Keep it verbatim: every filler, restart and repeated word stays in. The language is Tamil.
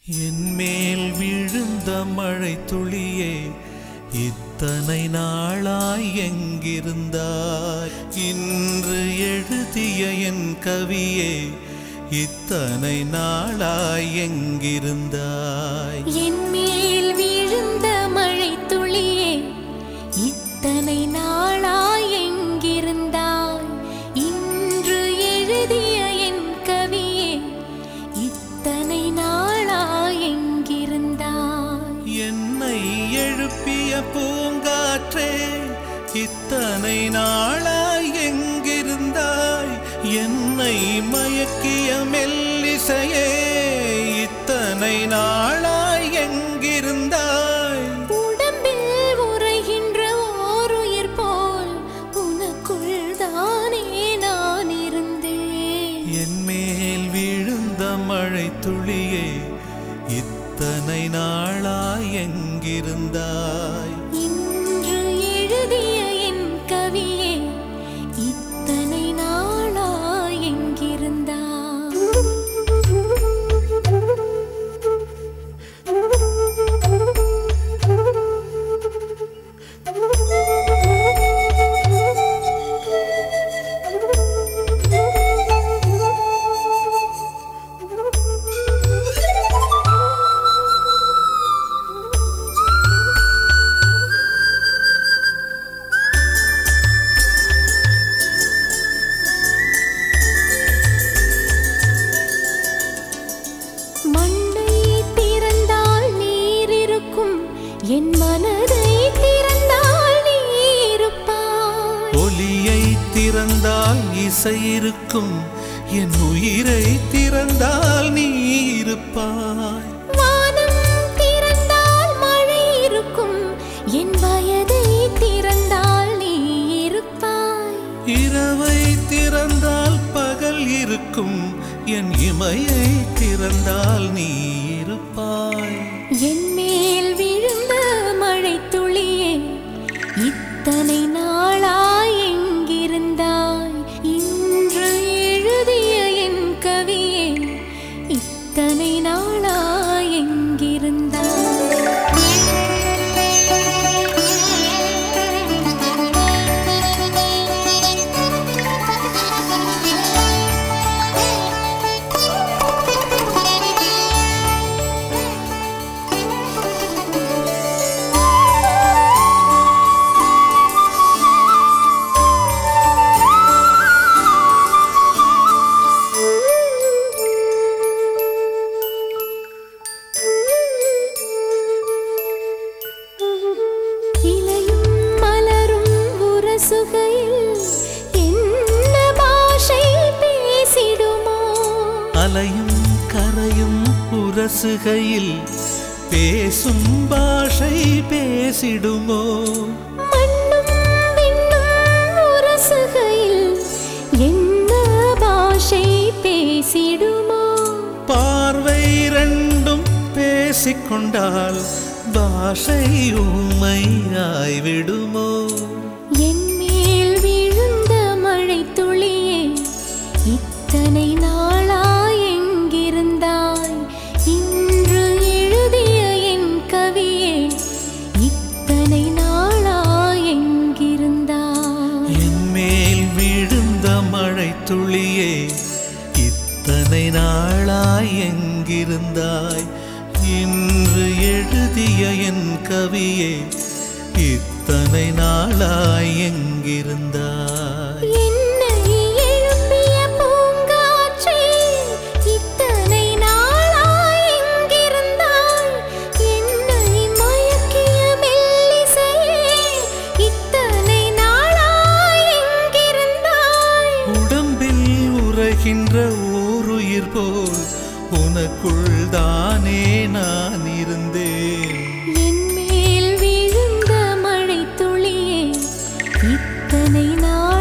என்மேல் விழுந்த மழை துளியே இத்தனை நாளாய் எங்கிருந்தாய்? இன்று எழுதிய என் கவியே இத்தனை நாளாய் எங்கிருந்தாய்? என்மேல் விழுந்த மழை துளியே இத்தனை நாளாய் எங்கிருந்தாய்? இன்று எழுதிய என் கவியே இத்தனை நாளாய் எங்கிருந்தாய்? என்னை எழுப்பிய பூங்காற்றே இத்தனை நாளாய் எங்கிருந்தாய்? என்னை மயக்கிய மெல்லிசையே இத்தனை நாளாய் எங்கிருந்தாய்? உடம்பில் உறைகின்ற ஓருயிர் போல் உனக்குள் தானே நான் இருந்தேன். என்மேல் விழுந்த மழை துளியே இத்தனை நாளாய் எங்கிருந்தாய்? இன்று எழுதிய என் கவியே இத்தனை நாளாய் எங்கிருந்தாய்? என் மனதை திறந்தால் நீ இருப்பாய். ஒலியை திறந்தால் இசை இருக்கும், என் உயிரை திறந்தால் நீ இருப்பாய். வானம் திறந்தால் மழை இருக்கும், என் வயதை திறந்தால் நீ இருப்பாய். இரவை திறந்தால் பகல் இருக்கும், என் இமையை திறந்தால் நீ இருப்பாய். என் மேல் விழுந்த மழை துளியே இத்தனை நாளாய் எங்கிருந்தாய்? இன்று எழுதிய என் கவியே இத்தனை நாளாய் எங்கிருந்தாய்? அலையும் கரையும் உரசுகையில் பேசும் பாஷை பேசிடுமோ? மண்ணும் விண்ணும் உரசுகையில் என்ன பாஷை பேசிடுமோ? பார்வை ரெண்டும் பேசிக்கொண்டால் பாஷை ஊமையாய்விடுமோ? என் மேல் விழுந்த மழை துளியே இத்தனை நாளாய் எங்கிருந்தாய்? இன்று எழுதிய என் கவியே இத்தனை நாளாய் எங்கிருந்தாய்? என் மேல் விழுந்த மழை துளியே இத்தனை நாளாய் எங்கிருந்தாய்? இன்று எழுதிய என் கவியே இத்தனை நாளாய் எங்கிருந்தாய்? என்னை எழுப்பிய பூங்காற்றே இத்தனை நாளாய் எங்கிருந்தாய்? என்னை மயக்கிய மெல்லிசையே இத்தனை நாளாய் எங்கிருந்தாய்? உடம்பில் உறைகின்ற ஓருயிர் போல் உனக்குள் தானே நான் இருந்தேன். என் மேல் விழுந்த மழை துளியே இத்தனை நாள்